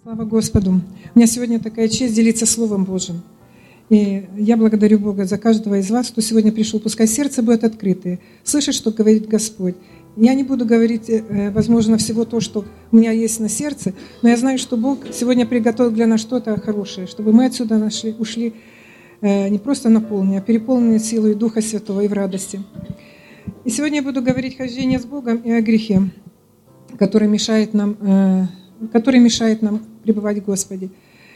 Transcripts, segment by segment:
Слава Господу! У меня сегодня такая честь делиться Словом Божьим. И я благодарю Бога за каждого из вас, кто сегодня пришел. Пускай сердце будет открытое, слышать, что говорит Господь. Я не буду говорить, возможно, всего то, что у меня есть на сердце, но я знаю, что Бог сегодня приготовил для нас что-то хорошее, чтобы мы отсюда ушли не просто наполненные, а переполненные силой Духа Святого и в радости. И сегодня я буду говорить о хождении с Богом и о грехе, который мешает нам пребывать в Господе.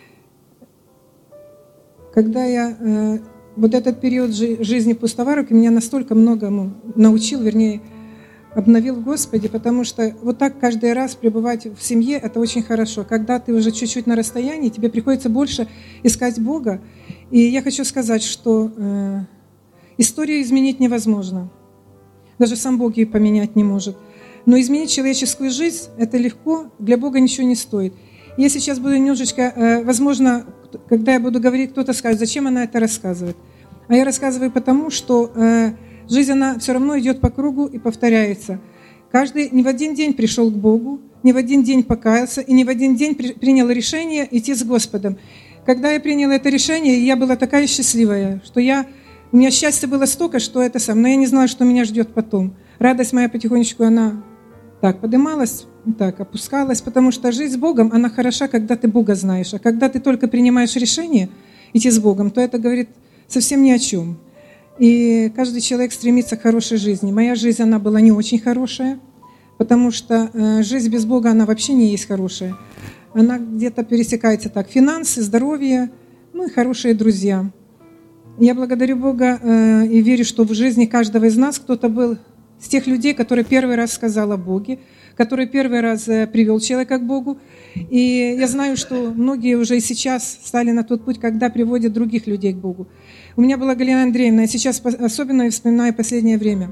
Когда я вот этот период жизни пустоварок меня настолько многому научил, вернее, обновил в Господе, потому что вот так каждый раз пребывать в семье – это очень хорошо. Когда ты уже чуть-чуть на расстоянии, тебе приходится больше искать Бога. И я хочу сказать, что историю изменить невозможно. Даже сам Бог ее поменять не может. Но изменить человеческую жизнь – это легко, для Бога ничего не стоит. Я сейчас буду немножечко, возможно, когда я буду говорить, кто-то скажет, зачем она это рассказывает. А я рассказываю потому, что жизнь, она все равно идет по кругу и повторяется. Каждый не в один день пришел к Богу, не в один день покаялся и не в один день принял решение идти с Господом. Когда я приняла это решение, я была такая счастливая, что у меня счастья было столько, что это сам, но я не знала, что меня ждет потом. Радость моя потихонечку, она так поднималась, так опускалась, потому что жизнь с Богом, она хороша, когда ты Бога знаешь. А когда ты только принимаешь решение идти с Богом, то это говорит совсем ни о чем. И каждый человек стремится к хорошей жизни. Моя жизнь, она была не очень хорошая, потому что жизнь без Бога, она вообще не есть хорошая. Она где-то пересекается так: финансы, здоровье, и хорошие друзья. Я благодарю Бога и верю, что в жизни каждого из нас кто-то был с тех людей, которые первый раз сказал о Боге, который первый раз привел человека к Богу. И я знаю, что многие уже и сейчас стали на тот путь, когда приводят других людей к Богу. У меня была Галина Андреевна, я сейчас особенно вспоминаю последнее время.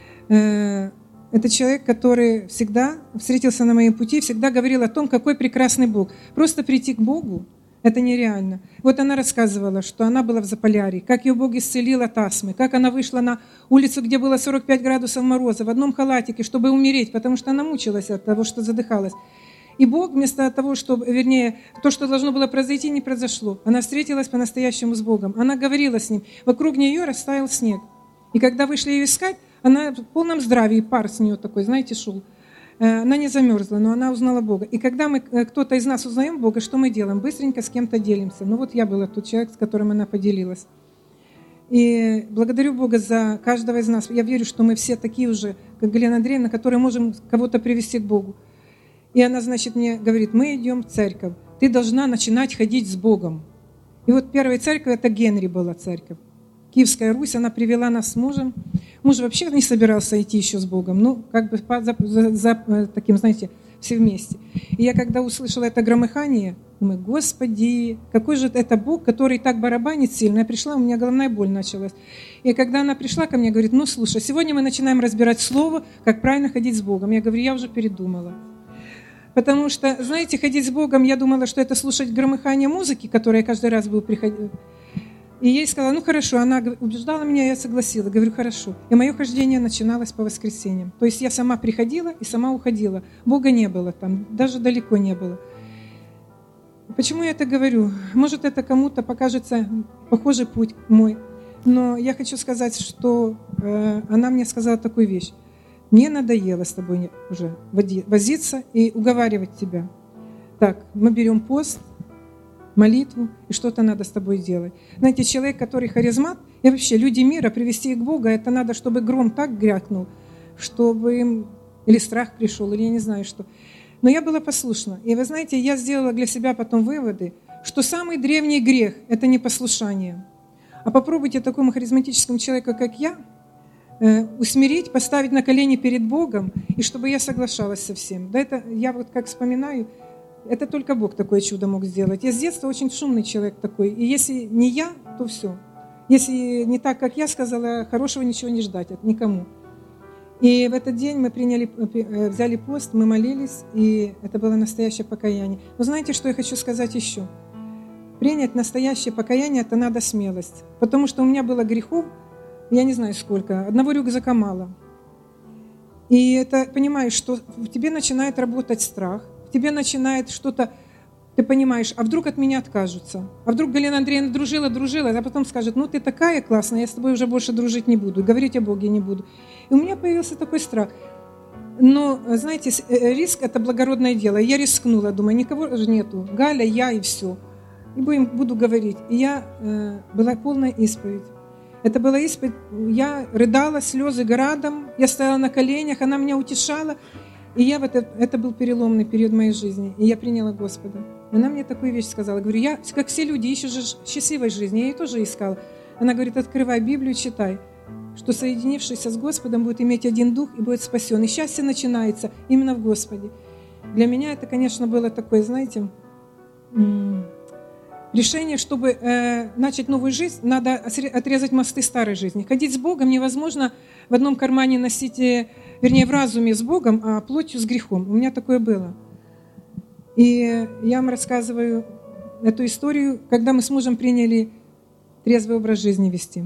Это человек, который всегда встретился на моем пути, всегда говорил о том, какой прекрасный Бог. Просто прийти к Богу – это нереально. Вот она рассказывала, что она была в Заполярье, как ее Бог исцелил от астмы, как она вышла на улицу, где было 45 градусов мороза, в одном халатике, чтобы умереть, потому что она мучилась от того, что задыхалась. И Бог вместо того, то, что должно было произойти, не произошло. Она встретилась по-настоящему с Богом. Она говорила с Ним. Вокруг нее растаял снег. И когда вышли ее искать, она в полном здравии, пар с нее такой, знаете, шел. Она не замерзла, но она узнала Бога. И когда кто-то из нас узнаем Бога, что мы делаем? Быстренько с кем-то делимся. Вот я была тот человек, с которым она поделилась. И благодарю Бога за каждого из нас. Я верю, что мы все такие уже, как Галина Андреевна, которые можем кого-то привести к Богу. И она, мне говорит: мы идем в церковь. Ты должна начинать ходить с Богом. И вот первая церковь, это Генри была церковь. Киевская Русь, она привела нас с мужем. Муж вообще не собирался идти еще с Богом, таким, знаете, все вместе. И я когда услышала это громыхание, думаю: Господи, какой же это Бог, который так барабанит сильно. Я пришла, у меня головная боль началась. И когда она пришла ко мне, говорит: слушай, сегодня мы начинаем разбирать слово, как правильно ходить с Богом. Я говорю: я уже передумала. Потому что, знаете, ходить с Богом, я думала, что это слушать громыхание музыки, которая каждый раз буду приходить. И я ей сказала: хорошо. Она убеждала меня, я согласилась. Говорю: хорошо. И мое хождение начиналось по воскресеньям. То есть я сама приходила и сама уходила. Бога не было там, даже далеко не было. Почему я это говорю? Может, это кому-то покажется похожий путь мой. Но я хочу сказать, что она мне сказала такую вещь. Мне надоело с тобой уже возиться и уговаривать тебя. Так, мы берем пост, молитву, и что-то надо с тобой делать. Знаете, человек, который харизмат, и вообще люди мира привести их к Богу, это надо, чтобы гром так грякнул, чтобы им или страх пришел, или я не знаю что. Но я была послушна. И вы знаете, я сделала для себя потом выводы, что самый древний грех – это непослушание. А попробуйте такому харизматическому человеку, как я, усмирить, поставить на колени перед Богом, и чтобы я соглашалась со всем. Да, это я как вспоминаю, это только Бог такое чудо мог сделать. Я с детства очень шумный человек такой, и если не я, то все. Если не так, как я сказала, хорошего ничего не ждать от никому. И в этот день мы взяли пост, мы молились, и это было настоящее покаяние. Но знаете, что я хочу сказать еще? Принять настоящее покаяние – это надо смелость, потому что у меня было грехов, я не знаю сколько, одного рюкзака мало. И это понимаешь, что в тебе начинает работать страх, в тебе начинает что-то ты понимаешь, а вдруг от меня откажутся? А вдруг Галина Андреевна дружила, а потом скажет, ну ты такая классная, я с тобой уже больше дружить не буду, говорить о Боге не буду. И у меня появился такой страх. Но, знаете, риск – это благородное дело. Я рискнула, думаю, никого же нету. Галя, я и все. И буду говорить. И была полная исповедь. Это была исповедь. Я рыдала, слезы градом. Я стояла на коленях, она меня утешала. И это был переломный период моей жизни. И я приняла Господа. Она мне такую вещь сказала. Говорю, я, как все люди, ищу же счастливой жизни. Я ее тоже искала. Она говорит, открывай Библию, читай, что соединившийся с Господом будет иметь один дух и будет спасен. И счастье начинается именно в Господе. Для меня это, конечно, было такое, знаете, решение, чтобы начать новую жизнь, надо отрезать мосты старой жизни. Ходить с Богом невозможно в одном кармане носить, вернее, в разуме с Богом, а плотью с грехом. У меня такое было. И я вам рассказываю эту историю, когда мы с мужем приняли трезвый образ жизни вести.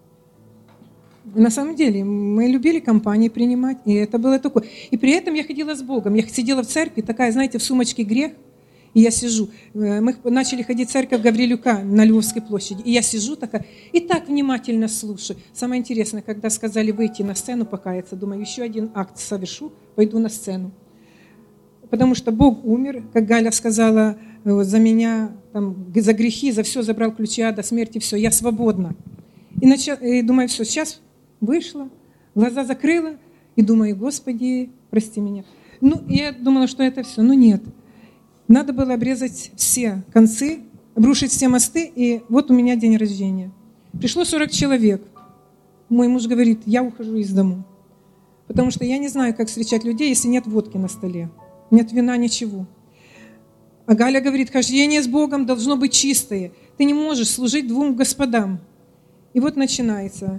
На самом деле, мы любили компании принимать, и это было такое. И при этом я ходила с Богом. Я сидела в церкви, такая, знаете, в сумочке грех, и я сижу. Мы начали ходить в церковь Гаврилюка на Львовской площади, и я сижу такая, и так внимательно слушаю. Самое интересное, когда сказали выйти на сцену покаяться, думаю, еще один акт совершу, пойду на сцену. Потому что Бог умер, как Галя сказала, за меня, там, за грехи, за все забрал ключи ада, смерти, все, я свободна. И думаю, все, сейчас вышла, глаза закрыла, и думаю, Господи, прости меня. Я думала, что это все, но нет. Надо было обрезать все концы, обрушить все мосты, и вот у меня день рождения. Пришло 40 человек. Мой муж говорит, я ухожу из дому, потому что я не знаю, как встречать людей, если нет водки на столе, нет вина, ничего. А Галя говорит, хождение с Богом должно быть чистое. Ты не можешь служить двум господам. И вот начинается.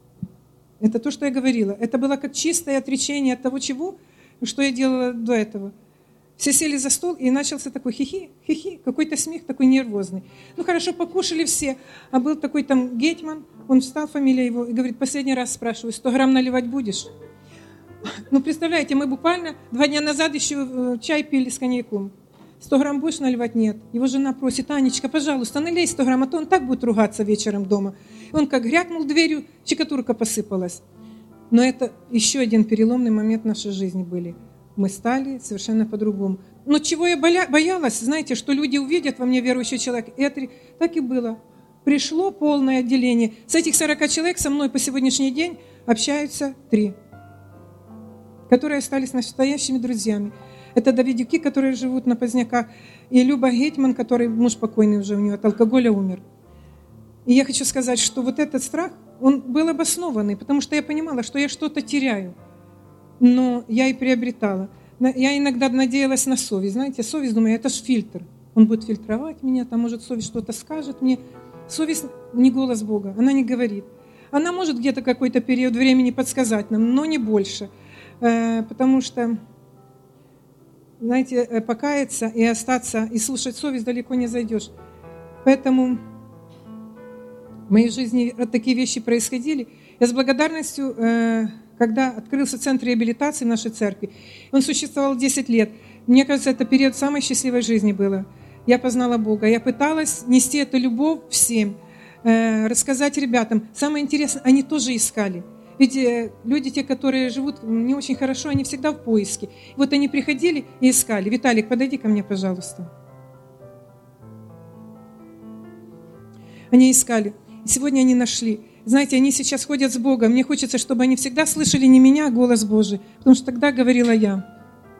Это то, что я говорила. Это было как чистое отречение от того, что я делала до этого. Все сели за стол, и начался такой хихи, какой-то смех такой нервозный. Хорошо, покушали все. А был такой там Гетман, он встал, фамилия его, и говорит, последний раз спрашиваю, 100 грамм наливать будешь? Представляете, мы буквально 2 дня назад еще чай пили с коньяком. 100 грамм будешь наливать? Нет. Его жена просит, Анечка, пожалуйста, налей 100 грамм, а то он так будет ругаться вечером дома. Он как грякнул дверью, штукатурка посыпалась. Но это еще один переломный момент в нашей жизни были. Мы стали совершенно по-другому. Но чего я боялась, знаете, что люди увидят во мне верующий человек. И это так и было. Пришло полное отделение. С этих 40 человек со мной по сегодняшний день общаются 3, которые остались настоящими друзьями. Это Давидюки, которые живут на Поздняках, и Люба Гетман, который муж покойный уже, у него от алкоголя умер. И я хочу сказать, что вот этот страх, он был обоснованный, потому что я понимала, что я что-то теряю, но я и приобретала. Я иногда надеялась на совесть. Знаете, совесть, думаю, это же фильтр. Он будет фильтровать меня, там, может, совесть что-то скажет мне. Совесть не голос Бога, она не говорит. Она может где-то какой-то период времени подсказать нам, но не больше. Потому что, знаете, покаяться и остаться, и слушать совесть далеко не зайдешь. Поэтому в моей жизни такие вещи происходили. Я с благодарностью, когда открылся центр реабилитации в нашей церкви, он существовал 10 лет. Мне кажется, это период самой счастливой жизни было. Я познала Бога. Я пыталась нести эту любовь всем, рассказать ребятам. Самое интересное, они тоже искали. Ведь люди, те, которые живут не очень хорошо, они всегда в поиске. Вот они приходили и искали. Виталик, подойди ко мне, пожалуйста. Они искали. И сегодня они нашли. Знаете, они сейчас ходят с Богом. Мне хочется, чтобы они всегда слышали не меня, а голос Божий. Потому что тогда говорила я.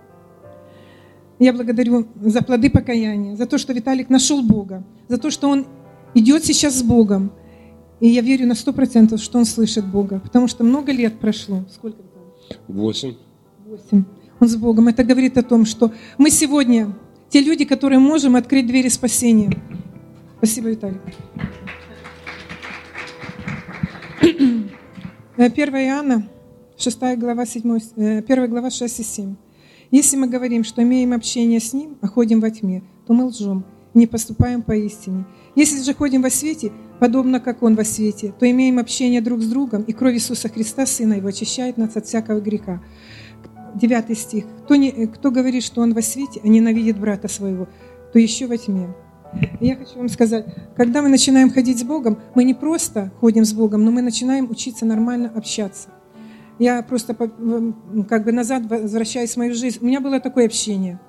Я благодарю за плоды покаяния, за то, что Виталик нашел Бога, за то, что он идет сейчас с Богом. И я верю на 100%, что он слышит Бога, потому что много лет прошло. Сколько? 8. 8. Он с Богом. Это говорит о том, что мы сегодня те люди, которые можем открыть двери спасения. Спасибо, Виталий. 1 Иоанна, 6 глава, 1 глава 6 и 7. Если мы говорим, что имеем общение с Ним, а ходим во тьме, то мы лжем и не поступаем по истине. Если же ходим во свете, подобно как Он во свете, то имеем общение друг с другом, и кровь Иисуса Христа, Сына Его, очищает нас от всякого греха. 9 стих. Кто говорит, что он во свете, а ненавидит брата своего, то еще во тьме. И я хочу вам сказать, когда мы начинаем ходить с Богом, мы не просто ходим с Богом, но мы начинаем учиться нормально общаться. Я просто как бы назад возвращаюсь в мою жизнь. У меня было такое общение.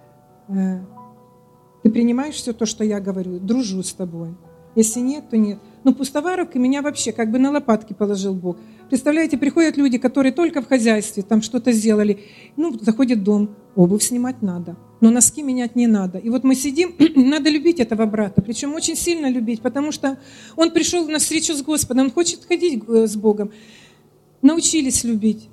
Ты принимаешь все то, что я говорю, дружу с тобой. Если нет, то нет. Но пустоваровка меня вообще как бы на лопатки положил Бог. Представляете, приходят люди, которые только в хозяйстве там что-то сделали. Заходит в дом, обувь снимать надо, но носки менять не надо. И вот мы сидим, надо любить этого брата, причем очень сильно любить, потому что он пришел на встречу с Господом, он хочет ходить с Богом. Научились любить.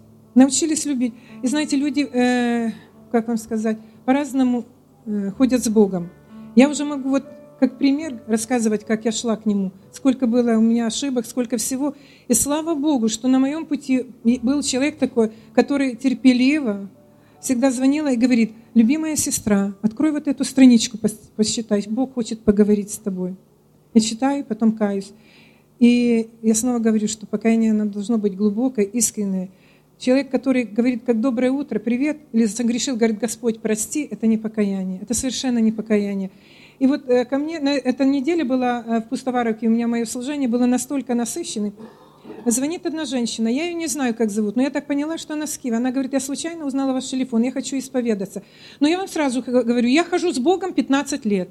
И знаете, люди, как вам сказать, по-разному ходят с Богом. Я уже могу вот как пример рассказывать, как я шла к Нему, сколько было у меня ошибок, сколько всего. И слава Богу, что на моем пути был человек такой, который терпеливо всегда звонила и говорит: любимая сестра, открой вот эту страничку, посчитай, Бог хочет поговорить с тобой. Я читаю, потом каюсь. И я снова говорю, что покаяние оно должно быть глубокое, искреннее. Человек, который говорит, как доброе утро, привет, или согрешил, говорит, Господь, прости, это не покаяние, это совершенно не покаяние. И вот ко мне на этой неделе была в Пустоваровке, у меня мое служение было настолько насыщенное. Звонит одна женщина, я ее не знаю, как зовут, но я так поняла, что она с Киева. Она говорит: я случайно узнала ваш телефон, я хочу исповедаться. Но я вам сразу говорю, я хожу с Богом 15 лет.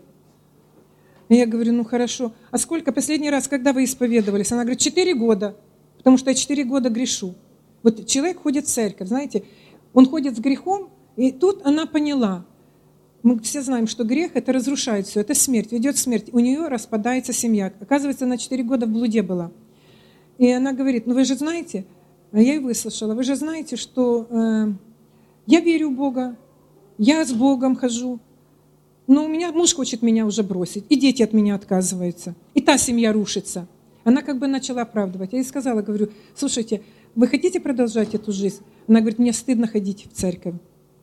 И я говорю: ну хорошо, а сколько последний раз, когда вы исповедовались? Она говорит: 4 года, потому что я 4 года грешу. Вот человек ходит в церковь, знаете, он ходит с грехом, и тут она поняла. Мы все знаем, что грех – это разрушает все, это смерть, ведет к смерти. У нее распадается семья. Оказывается, она 4 года в блуде была. И она говорит: ну вы же знаете, я ее выслушала, вы же знаете, что я верю в Бога, я с Богом хожу, но у меня муж хочет меня уже бросить, и дети от меня отказываются, и та семья рушится. Она как бы начала оправдывать. Я ей сказала, говорю: слушайте, вы хотите продолжать эту жизнь? Она говорит: мне стыдно ходить в церковь.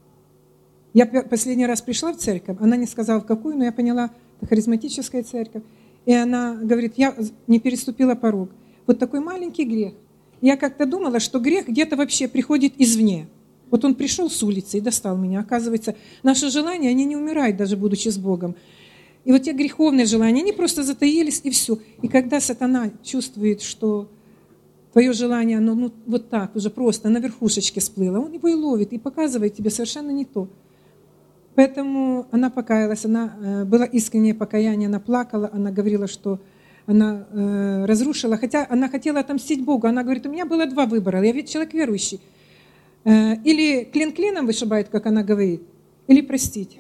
Я последний раз пришла в церковь, она не сказала в какую, но я поняла, это харизматическая церковь. И она говорит: я не переступила порог. Вот такой маленький грех. Я как-то думала, что грех где-то вообще приходит извне. Вот он пришел с улицы и достал меня. Оказывается, наши желания, они не умирают, даже будучи с Богом. И вот те греховные желания, они просто затаились, и все. И когда сатана чувствует, что твое желание, оно вот так, уже просто на верхушечке всплыло, он его и ловит, и показывает тебе совершенно не то. Поэтому она покаялась, было искреннее покаяние, она плакала, она говорила, что она разрушила, хотя она хотела отомстить Богу. Она говорит: у меня было 2 выбора, я ведь человек верующий. Или клин клином вышибает, как она говорит, или простить.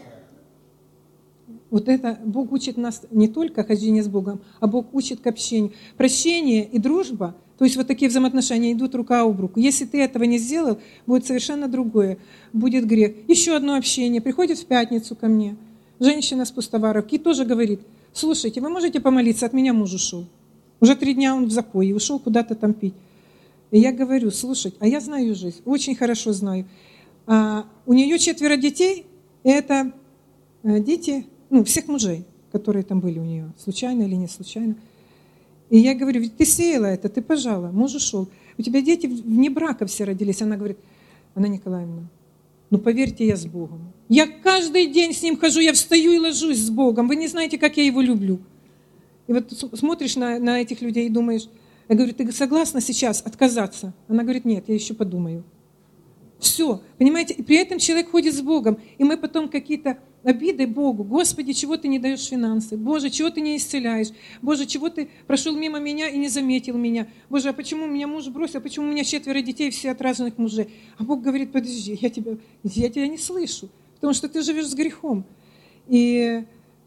Вот это Бог учит нас не только хождение с Богом, а Бог учит к общению. Прощение и дружба, то есть вот такие взаимоотношения идут рука об руку. Если ты этого не сделал, будет совершенно другое, будет грех. Еще одно общение. Приходит в пятницу ко мне женщина с Пустоваровки и тоже говорит: слушайте, вы можете помолиться, от меня муж ушел. Уже 3 дня он в запое, ушел куда-то там пить. И я говорю: слушайте, а я знаю жизнь, очень хорошо знаю. У нее 4 детей, и это дети всех мужей, которые там были у нее, случайно или не случайно. И я говорю: ведь ты сеяла это, ты пожала, муж ушел. У тебя дети вне брака все родились. Она говорит: Анна Николаевна, поверьте, я с Богом. Я каждый день с ним хожу, я встаю и ложусь с Богом. Вы не знаете, как я его люблю. И вот смотришь на этих людей и думаешь, я говорю: ты согласна сейчас отказаться? Она говорит: нет, я еще подумаю. Все, понимаете, и при этом человек ходит с Богом, и мы потом какие-то обиды Богу: Господи, чего ты не даешь финансы? Боже, чего ты не исцеляешь? Боже, чего ты прошел мимо меня и не заметил меня? Боже, а почему меня муж бросил? А почему у меня 4 детей, все от разных мужей? А Бог говорит: подожди, я тебя не слышу, потому что ты живешь с грехом. И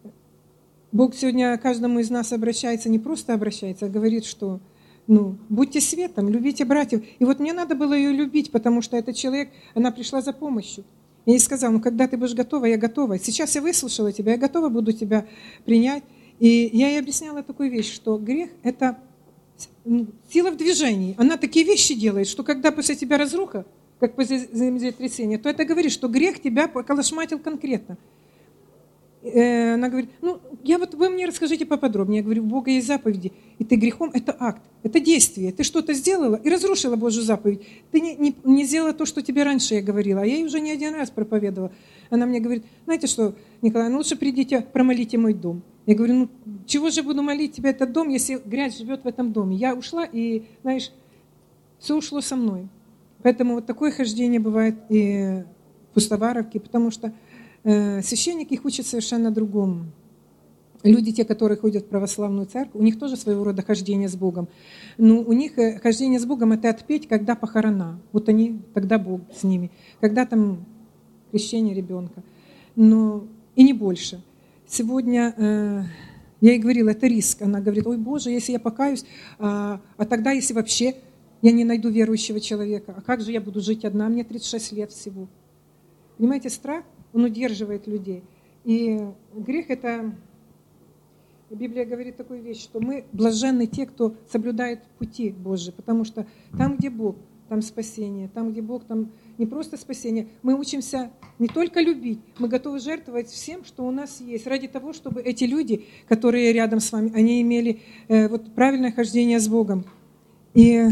Бог сегодня к каждому из нас обращается, не просто обращается, а говорит, что будьте светом, любите братьев. И вот мне надо было ее любить, потому что этот человек, она пришла за помощью. Я ей сказала: когда ты будешь готова, я готова. Сейчас я выслушала тебя, я готова буду тебя принять. И я ей объясняла такую вещь, что грех – это сила в движении. Она такие вещи делает, что когда после тебя разруха, как после землетрясения, то это говорит, что грех тебя поколошматил конкретно. Она говорит: вы мне расскажите поподробнее. Я говорю, у Бога есть заповеди, и ты грехом, это акт, это действие. Ты что-то сделала и разрушила Божью заповедь. Ты не сделала то, что тебе раньше я говорила, а я ей уже не один раз проповедовала. Она мне говорит, знаете что, Николай, лучше придите, промолите мой дом. Я говорю, чего же буду молить тебе этот дом, если грязь живет в этом доме? Я ушла, и, знаешь, все ушло со мной. Поэтому вот такое хождение бывает и в Пустоваровке, потому что священник их учит совершенно другому. Люди, те, которые ходят в православную церковь, у них тоже своего рода хождение с Богом. Но у них хождение с Богом – это отпеть, когда похорона. Вот они, тогда Бог с ними. Когда там крещение ребенка. Но и не больше. Сегодня я ей говорила, это риск. Она говорит, ой, Боже, если я покаюсь, а тогда, если вообще я не найду верующего человека, а как же я буду жить одна? Мне 36 лет всего. Понимаете, страх, он удерживает людей. И грех – это... Библия говорит такую вещь, что мы блаженны те, кто соблюдает пути Божьи, потому что там, где Бог, там спасение, там, где Бог, там не просто спасение. Мы учимся не только любить, мы готовы жертвовать всем, что у нас есть, ради того, чтобы эти люди, которые рядом с вами, они имели вот правильное хождение с Богом. И,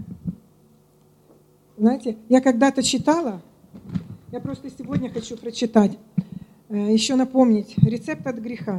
знаете, я когда-то читала, я просто сегодня хочу прочитать, еще напомнить рецепт от греха.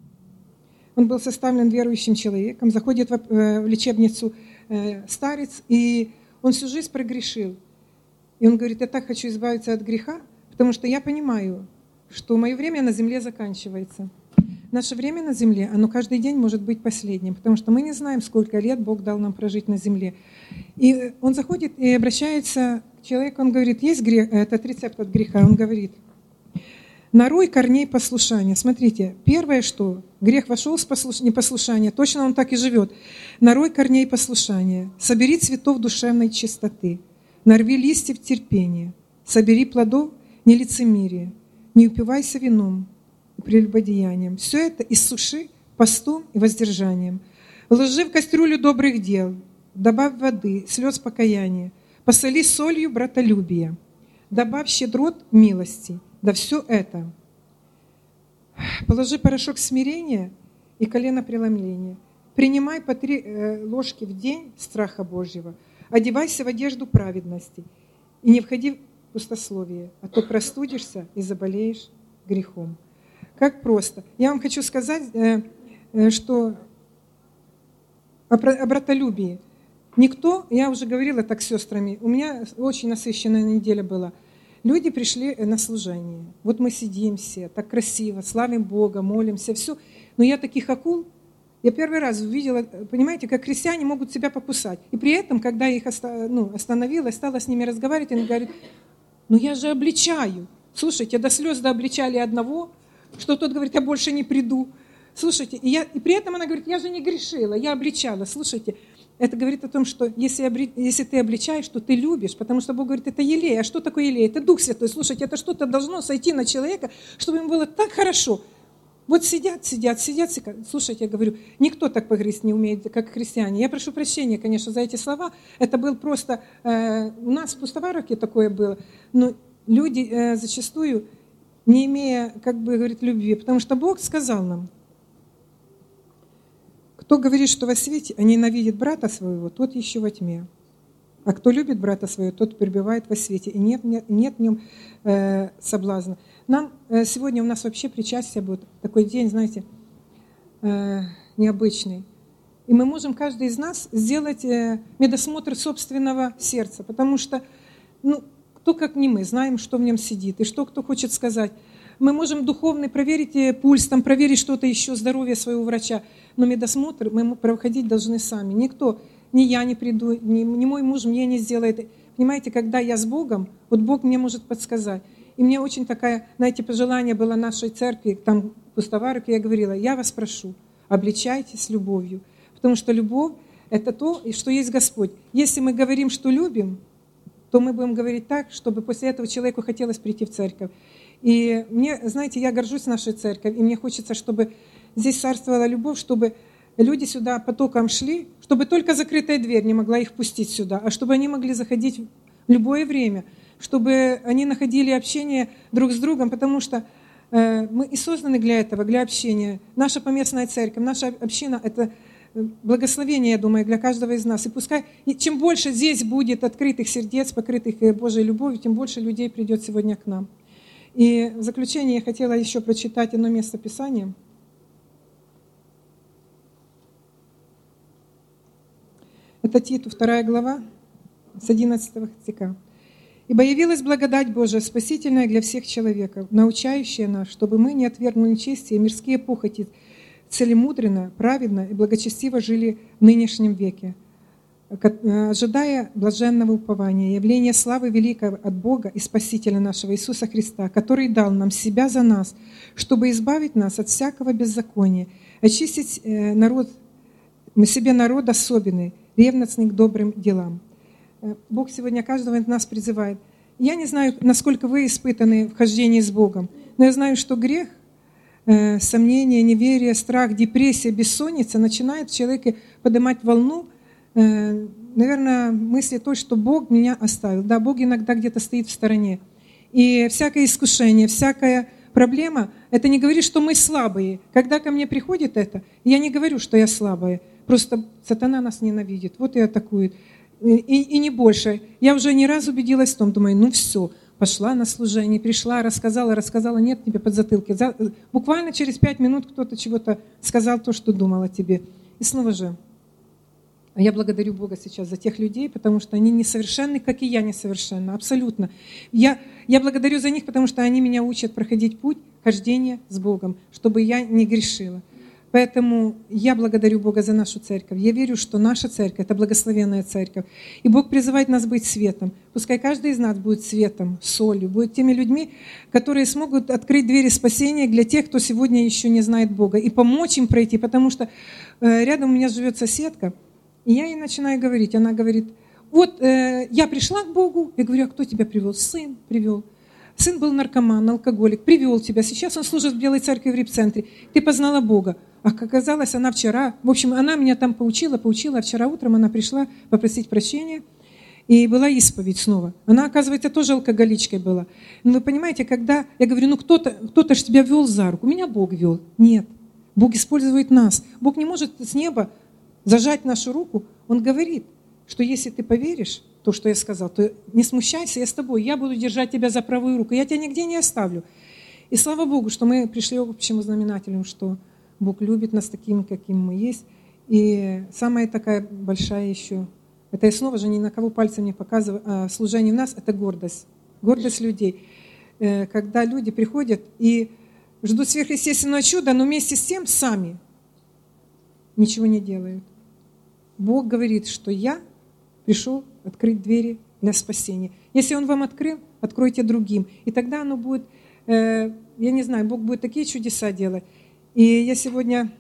Он был составлен верующим человеком, заходит в лечебницу старец, и он всю жизнь прогрешил. И он говорит, я так хочу избавиться от греха, потому что я понимаю, что мое время на земле заканчивается. Наше время на земле, оно каждый день может быть последним, потому что мы не знаем, сколько лет Бог дал нам прожить на земле. И он заходит и обращается к человеку, он говорит, есть грех, этот рецепт от греха, он говорит, нарой корней послушания. Смотрите, первое, что грех вошел с непослушания, точно он так и живет. Нарой корней послушания, собери цветов душевной чистоты, нарви листьев терпения, собери плодов нелицемерия, не упивайся вином и прелюбодеянием. Все это иссуши постом и воздержанием. Вложи в кастрюлю добрых дел, добавь воды, слез покаяния, посоли солью братолюбия, добавь щедрот милости. Да все это. Положи порошок смирения и коленопреломления. Принимай по 3 ложки в день страха Божьего. Одевайся в одежду праведности. И не входи в пустословие, а то простудишься и заболеешь грехом. Как просто. Я вам хочу сказать, что о братолюбии. Никто, я уже говорила так с сестрами, у меня очень насыщенная неделя была. Люди пришли на служение. Вот мы сидим все, так красиво, славим Бога, молимся, все. Но я таких акул, я первый раз увидела, понимаете, как христиане могут себя покусать. И при этом, когда я их остановила, стала с ними разговаривать, они говорят, я же обличаю. Слушайте, до слез обличали одного, что тот говорит, я больше не приду. Слушайте, и при этом она говорит, я же не грешила, я обличала. Слушайте, это говорит о том, что если ты обличаешь, то ты любишь, потому что Бог говорит, это елей. А что такое елей? Это Дух Святой. Слушайте, это что-то должно сойти на человека, чтобы ему было так хорошо. Вот сидят. Слушайте, я говорю, никто так погрызть не умеет, как христиане. Я прошу прощения, конечно, за эти слова. Это был просто... у нас в Пустоваровке такое было. Но люди зачастую, не имея, говорит, любви, потому что Бог сказал нам, кто говорит, что во свете, а ненавидит брата своего, тот еще во тьме. А кто любит брата своего, тот пребывает во свете, и нет в нем соблазна. Сегодня у нас вообще причастие будет, такой день, знаете, необычный. И мы можем, каждый из нас, сделать медосмотр собственного сердца, потому что, кто как не мы, знаем, что в нем сидит, и что кто хочет сказать. Мы можем духовный проверить пульс, проверить что-то еще, здоровье своего врача. Но медосмотр мы проходить должны сами. Никто, ни я не приду, ни мой муж мне не сделает. Понимаете, когда я с Богом, вот Бог мне может подсказать. И мне очень такая, знаете, пожелание было нашей церкви, там в Пустоваровке, я говорила, я вас прошу, обличайтесь любовью. Потому что любовь – это то, что есть Господь. Если мы говорим, что любим, то мы будем говорить так, чтобы после этого человеку хотелось прийти в церковь. И мне, знаете, я горжусь нашей церковью, и мне хочется, чтобы здесь царствовала любовь, чтобы люди сюда потоком шли, чтобы только закрытая дверь не могла их пустить сюда, а чтобы они могли заходить в любое время, чтобы они находили общение друг с другом, потому что Мы и созданы для этого, для общения. Наша поместная церковь, наша община — это благословение, я думаю, для каждого из нас. И пускай, и чем больше здесь будет открытых сердец, покрытых Божьей любовью, тем больше людей придет сегодня к нам. И в заключение я хотела еще прочитать одно место Писания. Это Титу, 2 глава, с 11 стиха. «Ибо явилась благодать Божия, спасительная для всех человеков, научающая нас, чтобы мы не отвергнули чести и мирские похоти, целемудренно, праведно и благочестиво жили в нынешнем веке, ожидая блаженного упования, явления славы великого от Бога и Спасителя нашего Иисуса Христа, который дал нам себя за нас, чтобы избавить нас от всякого беззакония, очистить народ, себе народ особенный, ревностный к добрым делам». Бог сегодня каждого из нас призывает. Я не знаю, насколько вы испытаны в хождении с Богом, но я знаю, что грех, сомнение, неверие, страх, депрессия, бессонница начинает в человеке поднимать волну, наверное, мысли той, что Бог меня оставил. Да, Бог иногда где-то стоит в стороне. И всякое искушение, всякая проблема, это не говорит, что мы слабые. Когда ко мне приходит это, я не говорю, что я слабая. Просто сатана нас ненавидит, вот и атакует. И не больше. Я уже не раз убедилась в том, думаю, ну все, пошла на служение, пришла, рассказала, нет тебе подзатылки. Буквально через 5 минут кто-то чего-то сказал то, что думал о тебе. И снова же, я благодарю Бога сейчас за тех людей, потому что они несовершенны, как и я несовершенна, абсолютно. Я благодарю за них, потому что они меня учат проходить путь хождения с Богом, чтобы я не грешила. Поэтому я благодарю Бога за нашу церковь. Я верю, что наша церковь — это благословенная церковь. И Бог призывает нас быть светом. Пускай каждый из нас будет светом, солью, будет теми людьми, которые смогут открыть двери спасения для тех, кто сегодня еще не знает Бога, и помочь им пройти. Потому что рядом у меня живет соседка, и я ей начинаю говорить. Она говорит, вот я пришла к Богу. Я говорю, а кто тебя привел? Сын привел. Сын был наркоман, алкоголик, привел тебя. Сейчас он служит в Белой церкви в репцентре. Ты познала Бога. А как оказалось, она вчера, в общем, она меня там поучила, а вчера утром она пришла попросить прощения, и была исповедь снова. Она, оказывается, тоже алкоголичкой была. Но вы понимаете, когда я говорю, ну кто-то ж тебя вел за руку, меня Бог вел. Нет, Бог использует нас. Бог не может с неба зажать нашу руку. Он говорит, что если ты поверишь, то, что я сказал, то не смущайся, я с тобой, я буду держать тебя за правую руку, я тебя нигде не оставлю. И слава Богу, что мы пришли к общему знаменателю, что Бог любит нас такими, каким мы есть. И самая такая большая еще, это я снова же ни на кого пальцем не показываю, а служение в нас — это гордость. Гордость людей. Когда люди приходят и ждут сверхъестественного чуда, но вместе с тем сами ничего не делают. Бог говорит, что я пришел открыть двери для спасения. Если Он вам открыл, откройте другим. И тогда оно будет, я не знаю, Бог будет такие чудеса делать. И я сегодня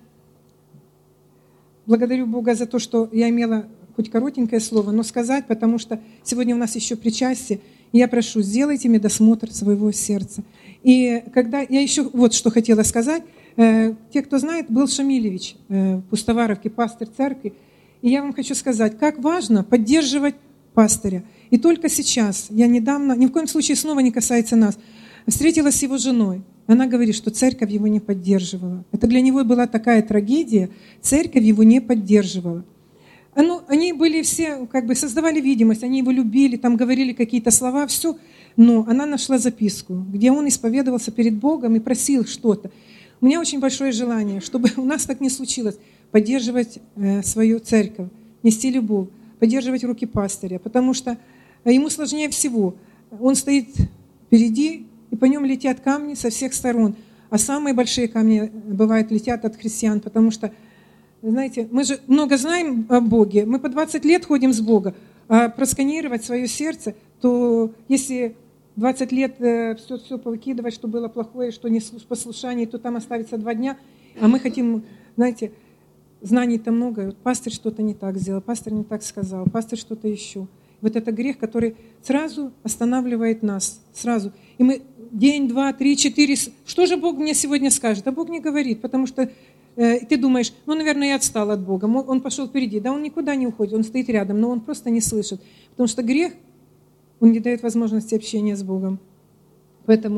благодарю Бога за то, что я имела хоть коротенькое слово, но сказать, потому что сегодня у нас еще причастие. И я прошу, сделайте медосмотр своего сердца. И когда я еще вот что хотела сказать. Те, кто знает, был Шамилевич в Пустоваровке, пастырь церкви. И я вам хочу сказать, как важно поддерживать пастыря. И только сейчас, я недавно, ни в коем случае снова не касается нас, встретилась с его женой. Она говорит, что церковь его не поддерживала. Это для него была такая трагедия, церковь его не поддерживала. Они были все, создавали видимость, они его любили, там говорили какие-то слова, все. Но она нашла записку, где он исповедовался перед Богом и просил что-то. У меня очень большое желание, чтобы у нас так не случилось, поддерживать свою церковь, нести любовь, поддерживать руки пастыря, потому что ему сложнее всего. Он стоит впереди, и по нем летят камни со всех сторон. А самые большие камни, бывают, летят от христиан, потому что, знаете, мы же много знаем о Боге, мы по 20 лет ходим с Богом, а просканировать свое сердце, то если 20 лет все повыкидывать, что было плохое, что не послушание, то там оставится 2 дня, а мы хотим, знаете, знаний-то много, вот пастырь что-то не так сделал, пастырь не так сказал, пастырь что-то еще. Вот это грех, который сразу останавливает нас, сразу. И мы день, 2, 3, 4, что же Бог мне сегодня скажет? А Бог не говорит, потому что ты думаешь, наверное, я отстал от Бога, он пошел впереди. Да он никуда не уходит, он стоит рядом, но он просто не слышит. Потому что грех, он не дает возможности общения с Богом. Поэтому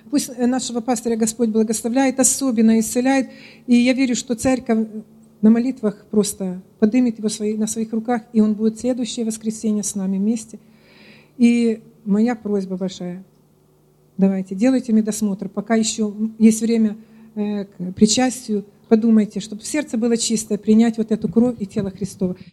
Пусть нашего пастыря Господь благословляет, особенно исцеляет. И я верю, что церковь на молитвах просто поднимет его на своих руках, и он будет следующее воскресенье с нами вместе. И моя просьба большая. Давайте, делайте медосмотр, пока еще есть время к причастию. Подумайте, чтобы сердце было чистое, принять вот эту кровь и тело Христово.